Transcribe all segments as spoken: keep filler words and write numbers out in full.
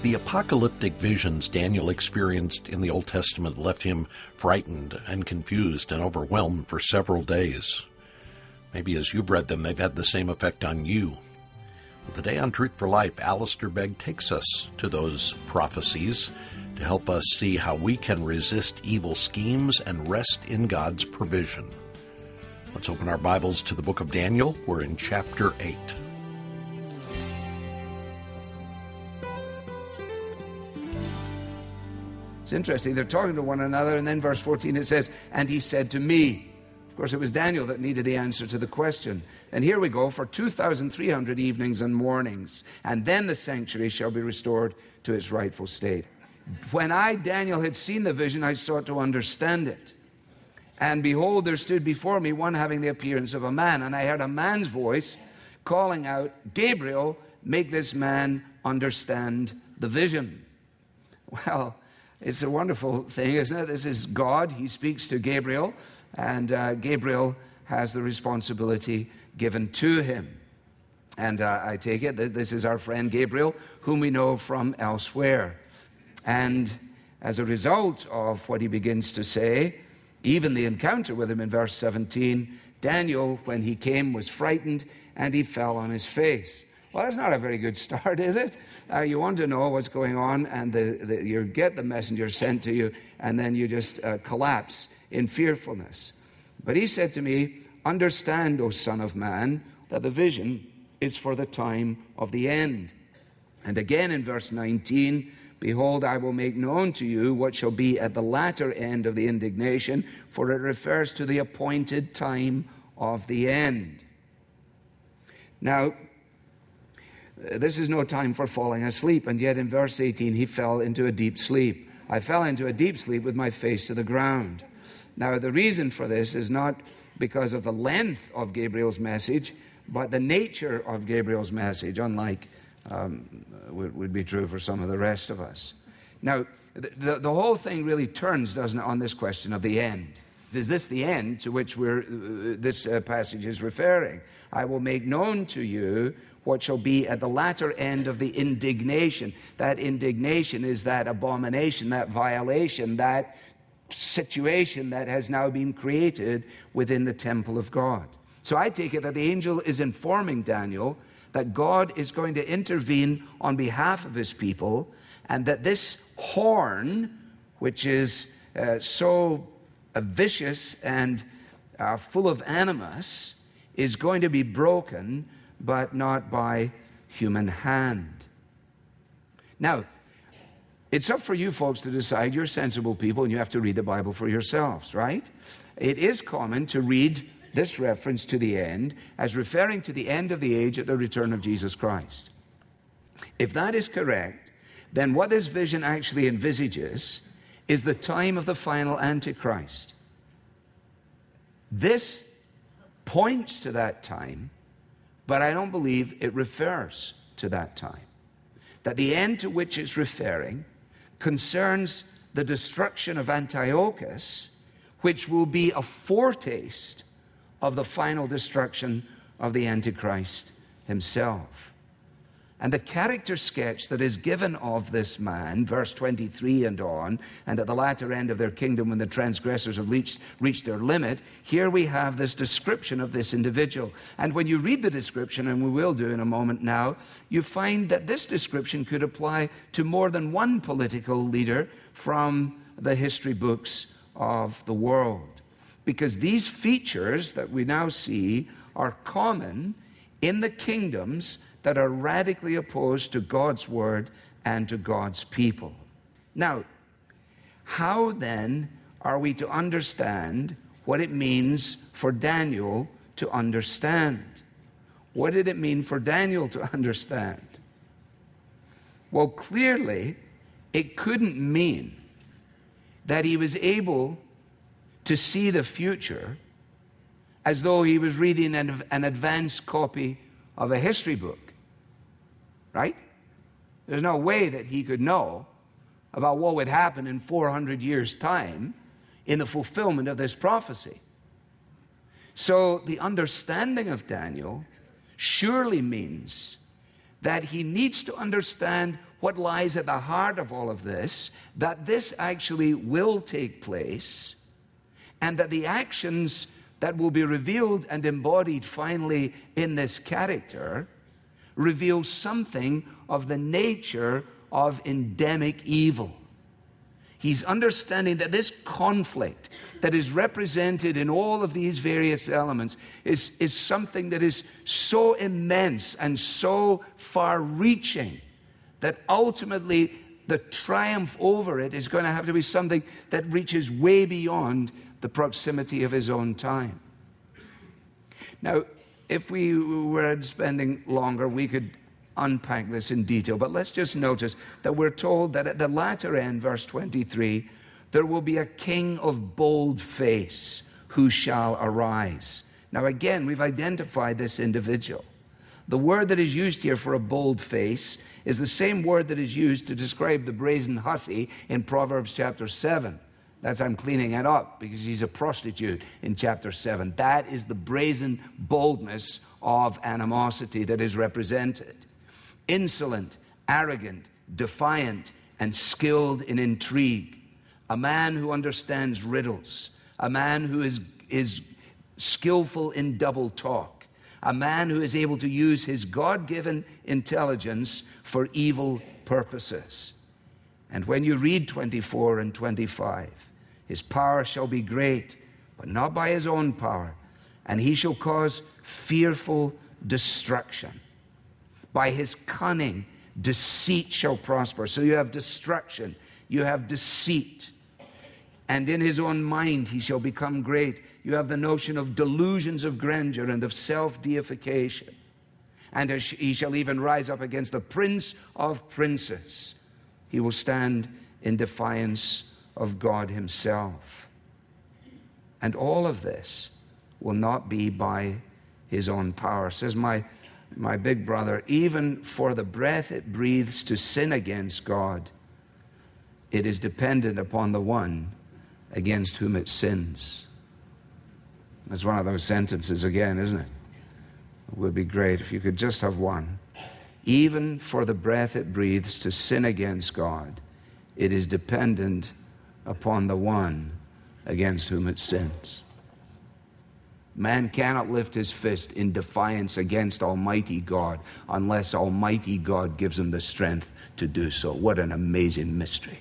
The apocalyptic visions Daniel experienced in the Old Testament left him frightened and confused and overwhelmed for several days. Maybe as you've read them, they've had the same effect on you. Well, today on Truth for Life, Alistair Begg takes us to those prophecies to help us see how we can resist evil schemes and rest in God's provision. Let's open our Bibles to the book of Daniel. We're in chapter eight. It's interesting. They're talking to one another, and then verse fourteen it says, "And he said to me." Of course, it was Daniel that needed the answer to the question. And here we go, "For two thousand three hundred evenings and mornings, and then the sanctuary shall be restored to its rightful state. When I, Daniel, had seen the vision, I sought to understand it. And behold, there stood before me one having the appearance of a man. And I heard a man's voice calling out, 'Gabriel, make this man understand the vision.'" Well, it's a wonderful thing, isn't it? This is God. He speaks to Gabriel, and uh, Gabriel has the responsibility given to him. And uh, I take it that this is our friend Gabriel, whom we know from elsewhere. And as a result of what he begins to say, even the encounter with him in verse seventeen, Daniel, when he came, was frightened, and he fell on his face. Well, that's not a very good start, is it? Uh, you want to know what's going on, and the, the, you get the messenger sent to you, and then you just uh, collapse in fearfulness. But he said to me, "Understand, O Son of Man, that the vision is for the time of the end." And again in verse nineteen, "Behold, I will make known to you what shall be at the latter end of the indignation, for it refers to the appointed time of the end." Now, this is no time for falling asleep, and yet in verse eighteen, he fell into a deep sleep. "I fell into a deep sleep with my face to the ground." Now, the reason for this is not because of the length of Gabriel's message, but the nature of Gabriel's message, unlike um, would, would be true for some of the rest of us. Now, the, the, the whole thing really turns, doesn't it, on this question of the end. Is this the end to which we're, uh, this uh, passage is referring? "I will make known to you what shall be at the latter end of the indignation." That indignation is that abomination, that violation, that situation that has now been created within the temple of God. So I take it that the angel is informing Daniel that God is going to intervene on behalf of his people, and that this horn, which is uh, so uh, vicious and uh, full of animus, is going to be broken, but not by human hand. Now, it's up for you folks to decide. You're sensible people, and you have to read the Bible for yourselves, right? It is common to read this reference to the end as referring to the end of the age at the return of Jesus Christ. If that is correct, then what this vision actually envisages is the time of the final Antichrist. This points to that time, but I don't believe it refers to that time. That the end to which it's referring concerns the destruction of Antiochus, which will be a foretaste of the final destruction of the Antichrist himself. And the character sketch that is given of this man, verse twenty-three and on, "And at the latter end of their kingdom, when the transgressors have reached, reached their limit," here we have this description of this individual. And when you read the description, and we will do in a moment now, you find that this description could apply to more than one political leader from the history books of the world. Because these features that we now see are common in the kingdoms that are radically opposed to God's word and to God's people. Now, how then are we to understand what it means for Daniel to understand? What did it mean for Daniel to understand? Well, clearly, it couldn't mean that he was able to see the future as though he was reading an, an advanced copy of a history book, right? There's no way that he could know about what would happen in four hundred years' time in the fulfillment of this prophecy. So the understanding of Daniel surely means that he needs to understand what lies at the heart of all of this, that this actually will take place, and that the actions that will be revealed and embodied finally in this character reveal something of the nature of endemic evil. He's understanding that this conflict that is represented in all of these various elements is, is something that is so immense and so far-reaching that ultimately the triumph over it is going to have to be something that reaches way beyond the proximity of his own time. Now, if we were spending longer, we could unpack this in detail, but let's just notice that we're told that at the latter end, verse twenty-three, there will be a king of bold face who shall arise. Now again, we've identified this individual. The word that is used here for a bold face is the same word that is used to describe the brazen hussy in Proverbs chapter seven. That's, I'm cleaning it up because she's a prostitute in chapter seven. That is the brazen boldness of animosity that is represented. Insolent, arrogant, defiant, and skilled in intrigue. A man who understands riddles. A man who is, is skillful in double talk. A man who is able to use his God-given intelligence for evil purposes. And when you read twenty-four and twenty-five, his power shall be great, but not by his own power, and he shall cause fearful destruction. By his cunning, deceit shall prosper. So you have destruction, you have deceit. And in his own mind he shall become great. You have the notion of delusions of grandeur and of self-deification. And he shall even rise up against the prince of princes. He will stand in defiance of God himself. And all of this will not be by his own power. Says my My big brother, even for the breath it breathes to sin against God, it is dependent upon the one against whom it sins. That's one of those sentences again, isn't it? It would be great if you could just have one. Even for the breath it breathes to sin against God, it is dependent upon the one against whom it sins. Man cannot lift his fist in defiance against Almighty God unless Almighty God gives him the strength to do so. What an amazing mystery.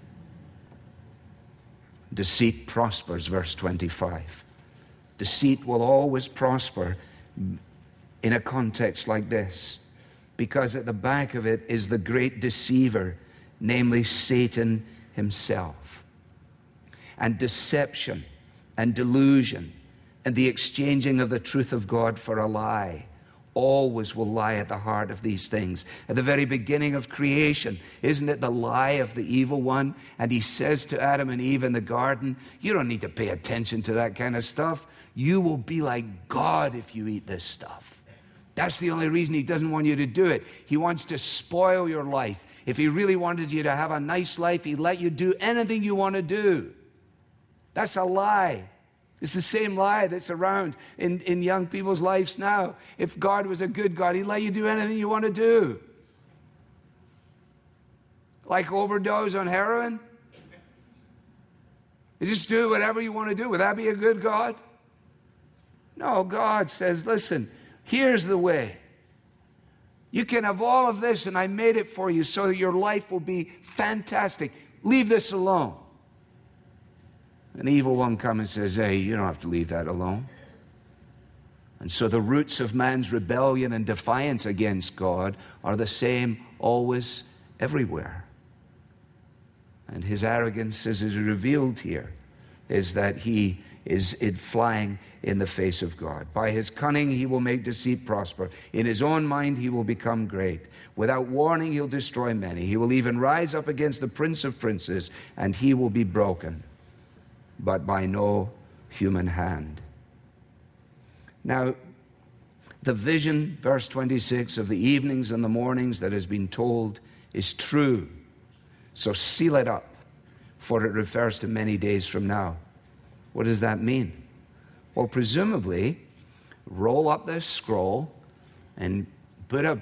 Deceit prospers, verse twenty-five. Deceit will always prosper in a context like this, because at the back of it is the great deceiver, namely Satan himself. And deception and delusion and the exchanging of the truth of God for a lie always will lie at the heart of these things. At the very beginning of creation, isn't it the lie of the evil one? And he says to Adam and Eve in the garden, you don't need to pay attention to that kind of stuff. You will be like God if you eat this stuff. That's the only reason he doesn't want you to do it. He wants to spoil your life. If he really wanted you to have a nice life, he'd let you do anything you want to do. That's a lie. It's the same lie that's around in, in young people's lives now. If God was a good God, he'd let you do anything you want to do. Like overdose on heroin? You just do whatever you want to do. Would that be a good God? No, God says, listen, here's the way. You can have all of this, and I made it for you so that your life will be fantastic. Leave this alone. An evil one comes and says, hey, you don't have to leave that alone. And so the roots of man's rebellion and defiance against God are the same always, everywhere. And his arrogance, as is revealed here, is that he is it flying in the face of God. By his cunning he will make deceit prosper. In his own mind he will become great. Without warning he'll destroy many. He will even rise up against the prince of princes, and he will be broken, but by no human hand. Now, the vision, verse twenty-six, of the evenings and the mornings that has been told is true. So seal it up, for it refers to many days from now. What does that mean? Well, presumably, roll up this scroll and put a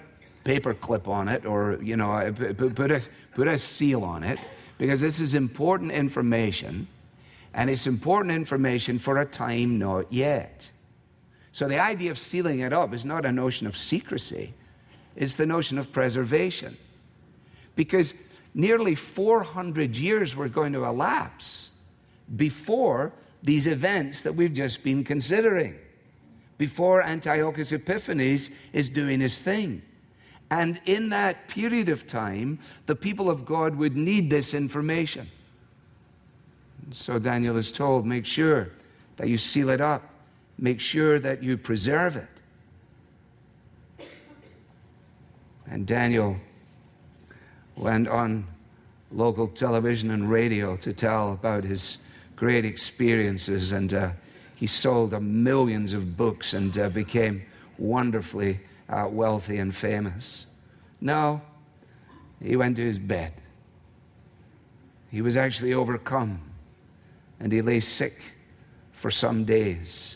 paper clip on it, or, you know, put a, put a seal on it, because this is important information, and it's important information for a time not yet. So the idea of sealing it up is not a notion of secrecy. It's the notion of preservation. Because nearly four hundred years were going to elapse before these events that we've just been considering, before Antiochus Epiphanes is doing his thing. And in that period of time, the people of God would need this information. So Daniel is told, make sure that you seal it up. Make sure that you preserve it. And Daniel went on local television and radio to tell about his great experiences, and uh, he sold uh, millions of books and uh, became wonderfully uh, wealthy and famous. No, he went to his bed. He was actually overcome, and he lay sick for some days.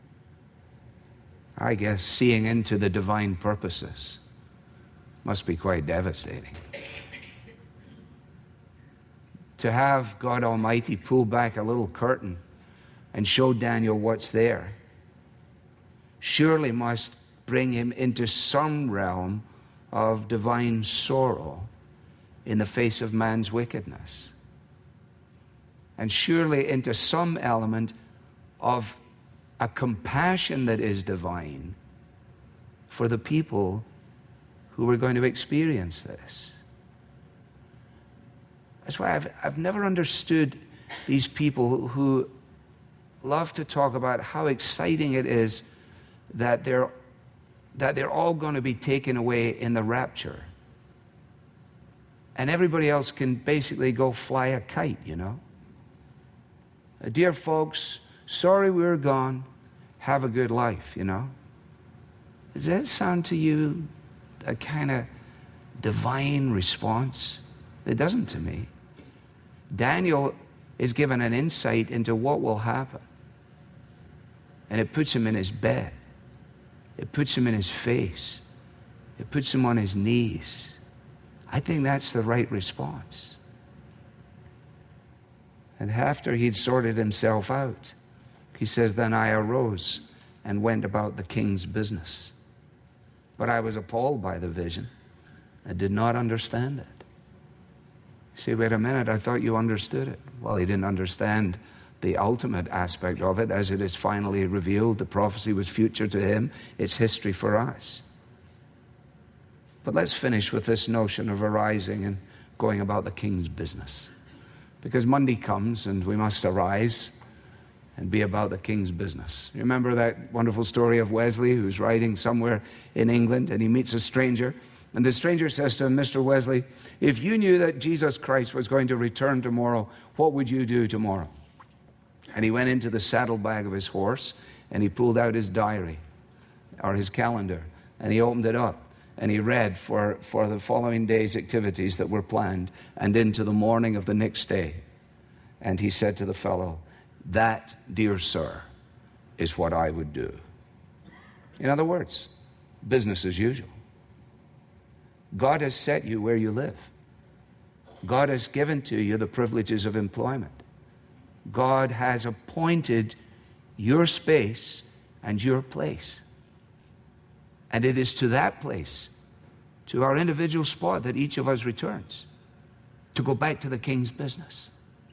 I guess seeing into the divine purposes must be quite devastating. To have God Almighty pull back a little curtain and show Daniel what's there surely must bring him into some realm of divine sorrow in the face of man's wickedness, and surely into some element of a compassion that is divine for the people who are going to experience this. That's why I've, I've never understood these people who love to talk about how exciting it is that they're, that they're all going to be taken away in the rapture. And everybody else can basically go fly a kite, you know. Uh, dear folks, sorry we're gone. Have a good life, you know. Does that sound to you a kind of divine response? It doesn't to me. Daniel is given an insight into what will happen. And it puts him in his bed. It puts him in his face. It puts him on his knees. I think that's the right response. And after he'd sorted himself out, he says, then I arose and went about the king's business. But I was appalled by the vision. I did not understand it. You say, wait a minute, I thought you understood it. Well, he didn't understand the ultimate aspect of it as it is finally revealed. The prophecy was future to him. It's history for us. But let's finish with this notion of arising and going about the king's business. Because Monday comes and we must arise and be about the king's business. You remember that wonderful story of Wesley, who's riding somewhere in England, and he meets a stranger, and the stranger says to him, Mister Wesley, if you knew that Jesus Christ was going to return tomorrow, what would you do tomorrow? And he went into the saddlebag of his horse, and he pulled out his diary, or his calendar, and he opened it up, and he read for, for the following day's activities that were planned, and into the morning of the next day. And he said to the fellow, that, dear sir, is what I would do. In other words, business as usual. God has set you where you live. God has given to you the privileges of employment. God has appointed your space and your place. And it is to that place, to our individual spot, that each of us returns, to go back to the king's business.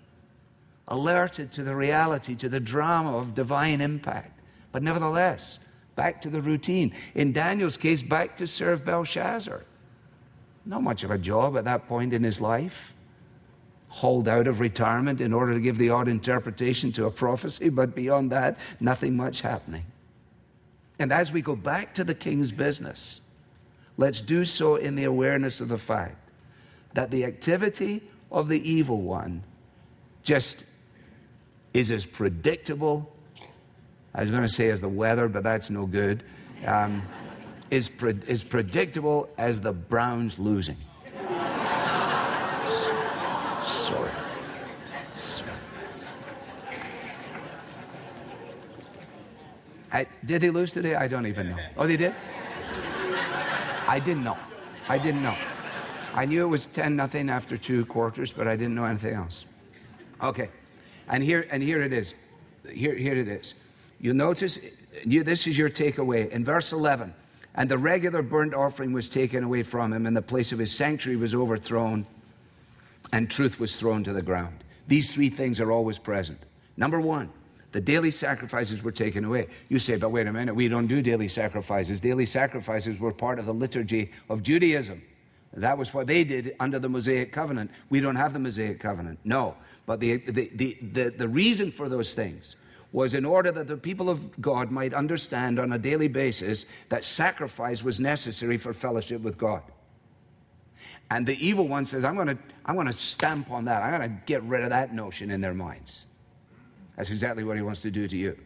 Alerted to the reality, to the drama of divine impact, but nevertheless, back to the routine. In Daniel's case, back to serve Belshazzar. Not much of a job at that point in his life. Hauled out of retirement in order to give the odd interpretation to a prophecy, but beyond that, nothing much happening. And as we go back to the king's business, let's do so in the awareness of the fact that the activity of the evil one just is as predictable, I was going to say as the weather, but that's no good, um, is, pre- is predictable as the Browns losing. Sorry. Sorry. I, did they lose today? I don't even know. Oh, they did? I didn't know. I didn't know. I knew it was ten nothing after two quarters, but I didn't know anything else. Okay, and here and here it is. Here, here it is. You notice, you, this is your takeaway. In verse eleven, and the regular burnt offering was taken away from him, and the place of his sanctuary was overthrown, and truth was thrown to the ground. These three things are always present. Number one, the daily sacrifices were taken away. You say, but wait a minute, we don't do daily sacrifices. Daily sacrifices were part of the liturgy of Judaism. That was what they did under the Mosaic covenant. We don't have the Mosaic covenant. No. But the, the, the, the, the reason for those things was in order that the people of God might understand on a daily basis that sacrifice was necessary for fellowship with God. And the evil one says, I'm going to I'm going to stamp on that. I'm going to get rid of that notion in their minds. That's exactly what he wants to do to you.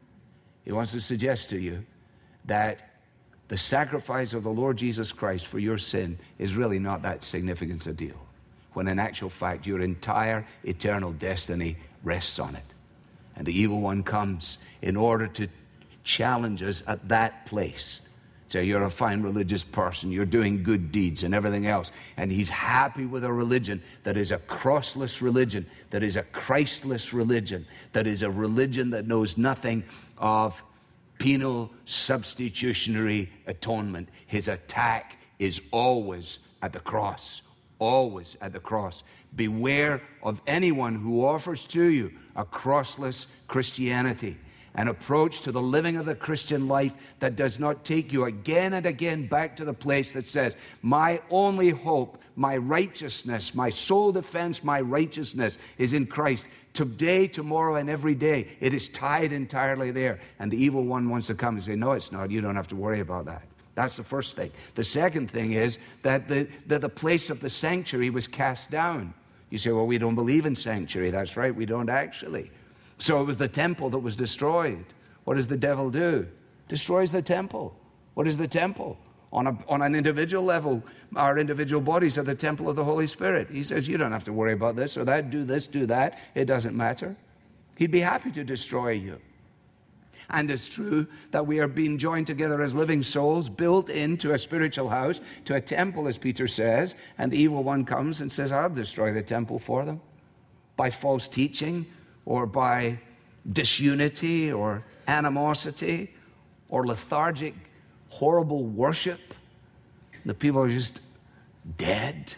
He wants to suggest to you that the sacrifice of the Lord Jesus Christ for your sin is really not that significant a deal, when in actual fact your entire eternal destiny rests on it. And the evil one comes in order to challenge us at that place. So you're a fine religious person, you're doing good deeds and everything else. And he's happy with a religion that is a crossless religion, that is a Christless religion, that is a religion that knows nothing of penal substitutionary atonement. His attack is always at the cross, always at the cross. Beware of anyone who offers to you a crossless Christianity, an approach to the living of the Christian life that does not take you again and again back to the place that says, my only hope, my righteousness, my sole defense, my righteousness is in Christ. Today, tomorrow, and every day, it is tied entirely there. And the evil one wants to come and say, no, it's not. You don't have to worry about that. That's the first thing. The second thing is that the, that the place of the sanctuary was cast down. You say, well, we don't believe in sanctuary. That's right, we don't actually. So it was the temple that was destroyed. What does the devil do? Destroys the temple. What is the temple? On, a, on an individual level, our individual bodies are the temple of the Holy Spirit. He says, you don't have to worry about this or that, do this, do that. It doesn't matter. He'd be happy to destroy you. And it's true that we are being joined together as living souls, built into a spiritual house, to a temple, as Peter says, and the evil one comes and says, I'll destroy the temple for them by false teaching, or by disunity, or animosity, or lethargic, horrible worship. The people are just dead.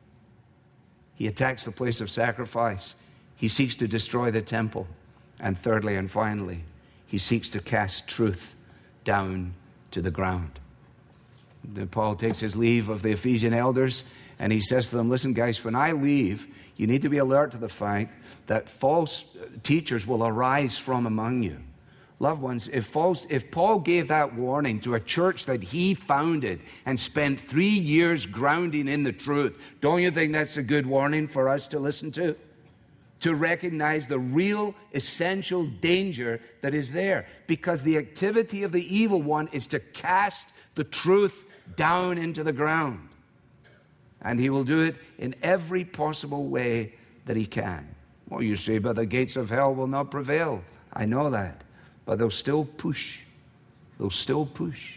He attacks the place of sacrifice. He seeks to destroy the temple. And thirdly and finally, he seeks to cast truth down to the ground. Then Paul takes his leave of the Ephesian elders, and he says to them, listen, guys, when I leave, you need to be alert to the fact that false teachers will arise from among you. Loved ones, if, false, if Paul gave that warning to a church that he founded and spent three years grounding in the truth, don't you think that's a good warning for us to listen to? To recognize the real essential danger that is there. Because the activity of the evil one is to cast the truth down into the ground. And he will do it in every possible way that he can. Well, you say, but the gates of hell will not prevail. I know that. But they'll still push. They'll still push.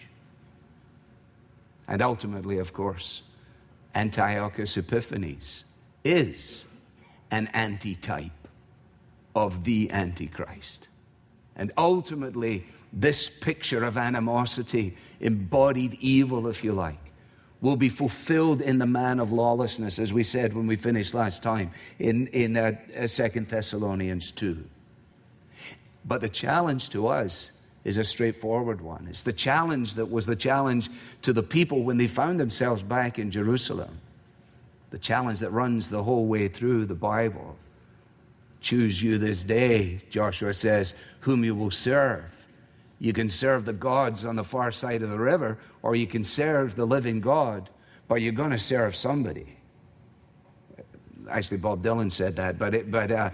And ultimately, of course, Antiochus Epiphanes is an antitype of the Antichrist. And ultimately, this picture of animosity, embodied evil, if you like, will be fulfilled in the man of lawlessness, as we said when we finished last time in, in uh, Second Thessalonians two. But the challenge to us is a straightforward one. It's the challenge that was the challenge to the people when they found themselves back in Jerusalem. The challenge that runs the whole way through the Bible. Choose you this day, Joshua says, whom you will serve. You can serve the gods on the far side of the river, or you can serve the living God, but you're going to serve somebody. Actually, Bob Dylan said that, but it, but uh,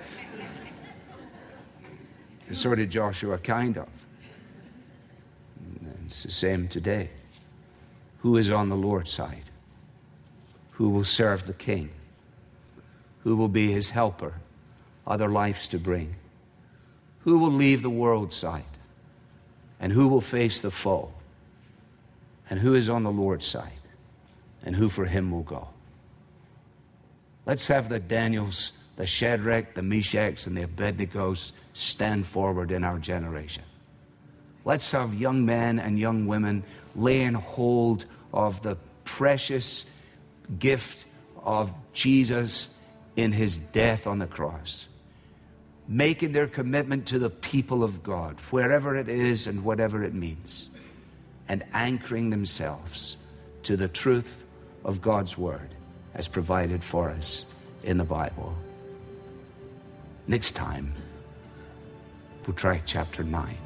so did Joshua, kind of. And it's the same today. Who is on the Lord's side? Who will serve the King? Who will be his helper, other lives to bring? Who will leave the world's side? And who will face the foe? And who is on the Lord's side? and who for him will go. Let's have the Daniels, the Shadrach, the Meshachs, and the Abednegos stand forward in our generation. Let's have young men and young women laying hold of the precious gift of Jesus in his death on the cross, making their commitment to the people of God, wherever it is and whatever it means, and anchoring themselves to the truth of God's word as provided for us in the Bible. Next time, we'll try chapter nine.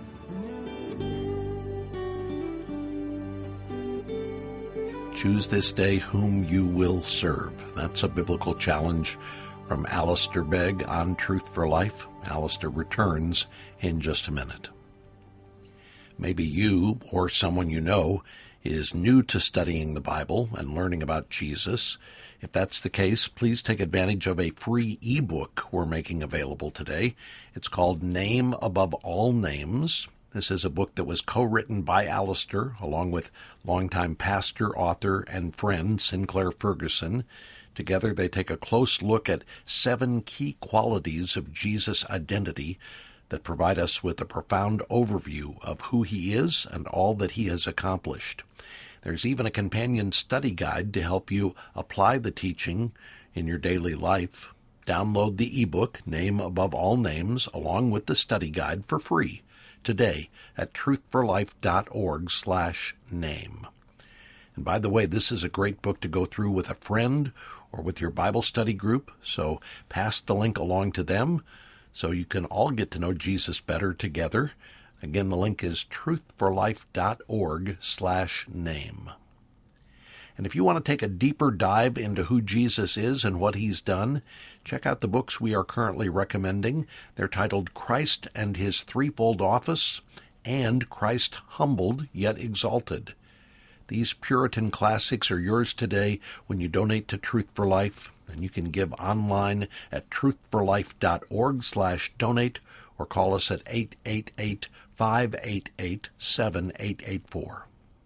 Choose this day whom you will serve. That's a biblical challenge from Alistair Begg on Truth for Life. Alistair returns in just a minute. Maybe you or someone you know is new to studying the Bible and learning about Jesus. If that's the case, please take advantage of a free ebook we're making available today. It's called Name Above All Names. This is a book that was co-written by Alistair, along with longtime pastor, author, and friend Sinclair Ferguson. Together, they take a close look at seven key qualities of Jesus' identity that provide us with a profound overview of who he is and all that he has accomplished. There's even a companion study guide to help you apply the teaching in your daily life. Download the ebook, Name Above All Names, along with the study guide for free today at truthforlife.org slash name. And by the way, this is a great book to go through with a friend or with your Bible study group, so pass the link along to them so you can all get to know Jesus better together. Again, the link is truthforlife.org slash name. And if you want to take a deeper dive into who Jesus is and what he's done, check out the books we are currently recommending. They're titled Christ and His Threefold Office and Christ Humbled Yet Exalted. These Puritan classics are yours today when you donate to Truth for Life, and you can give online at truthforlife.org slash donate or call us at eight eight eight, five eight eight, seven eight eight four.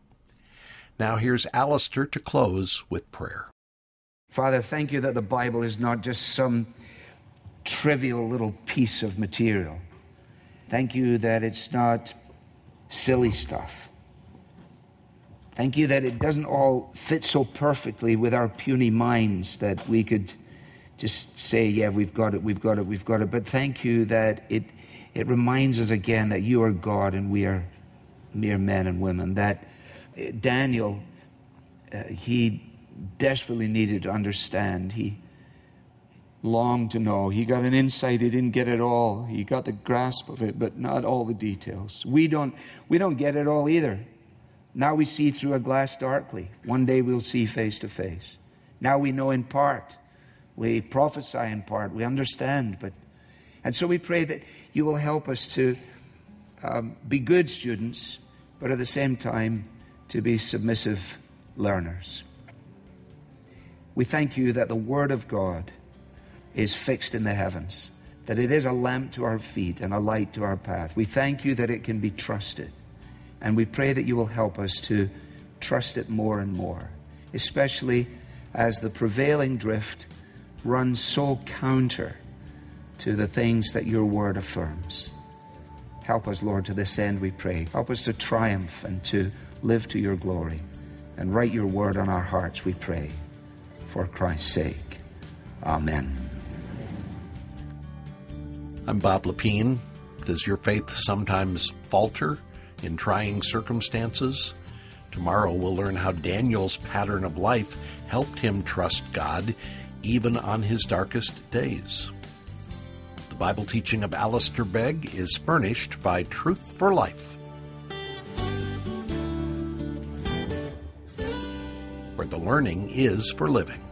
Now here's Alistair to close with prayer. Father, thank you that the Bible is not just some trivial little piece of material. Thank you that it's not silly stuff. Thank you that it doesn't all fit so perfectly with our puny minds that we could just say, yeah, we've got it, we've got it, we've got it. But thank you that it, it reminds us again that you are God and we are mere men and women. That Daniel, uh, he desperately needed to understand. He longed to know. He got an insight. He didn't get it all. He got the grasp of it, but not all the details. We don't, we don't get it all either. Now we see through a glass darkly. One day we'll see face to face. Now we know in part. We prophesy in part. We understand. But, and so we pray that you will help us to um, be good students, but at the same time to be submissive learners. We thank you that the Word of God is fixed in the heavens, that it is a lamp to our feet and a light to our path. We thank you that it can be trusted, and we pray that you will help us to trust it more and more, especially as the prevailing drift runs so counter to the things that your Word affirms. Help us, Lord, to this end, we pray. Help us to triumph and to live to your glory, and write your word on our hearts, we pray, for Christ's sake. Amen. I'm Bob Lepine. Does your faith sometimes falter in trying circumstances? Tomorrow we'll learn how Daniel's pattern of life helped him trust God even on his darkest days. The Bible teaching of Alistair Begg is furnished by Truth for Life, where the learning is for living.